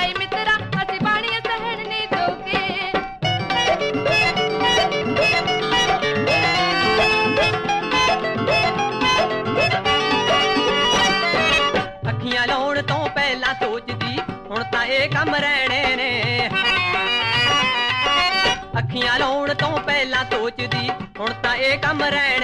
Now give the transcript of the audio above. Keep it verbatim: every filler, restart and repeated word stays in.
ਵੇ ਮਿੱਤਰਾ ਅਸੀਂ ਬਾਣੀਆਂ ਸਹਿਣ ਨੀ ਦੋਗੇ। ਅੱਖੀਆਂ ਲਾਉਣ ਤੋਂ ਪਹਿਲਾਂ ਸੋਚਦੀ ਹੁਣ ਤਾਂ ਇਹ ਕੰਮ ਰਹਿਣੇ ਨੇ। ਅੱਖੀਆਂ ਲਾਉਣ ਤੋਂ ਪਹਿਲਾਂ ਸੋਚਦੀ ਹੁਣ ਤਾਂ ਇਹ ਕੰਮ ਰਹਿਣੇ